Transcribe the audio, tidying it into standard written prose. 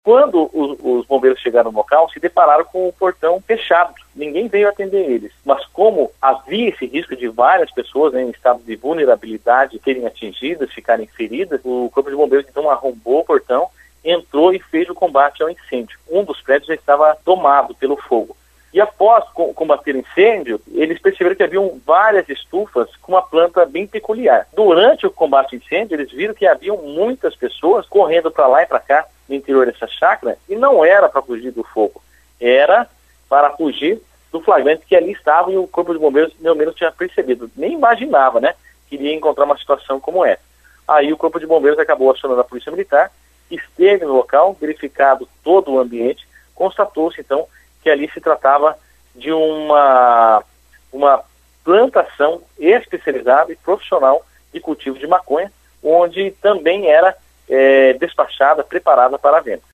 Quando os bombeiros chegaram no local, se depararam com o portão fechado. Ninguém veio atender eles. Mas como havia esse risco de várias pessoas, né, em estado de vulnerabilidade serem atingidas, ficarem feridas, o Corpo de Bombeiros então arrombou o portão, entrou e fez o combate ao incêndio. Um dos prédios já estava tomado pelo fogo. E após combater o incêndio, eles perceberam que haviam várias estufas com uma planta bem peculiar. Durante o combate ao incêndio, eles viram que haviam muitas pessoas correndo para lá e para cá no interior dessa chácara, e não era para fugir do fogo, era para fugir do flagrante que ali estava, e o Corpo de Bombeiros, pelo menos, tinha percebido. Nem imaginava, né, que iria encontrar uma situação como essa. Aí o Corpo de Bombeiros acabou acionando a Polícia Militar, esteve no local, verificado todo o ambiente, constatou-se, então, que ali se tratava de uma plantação especializada e profissional de cultivo de maconha, onde também era despachada, preparada para a venda.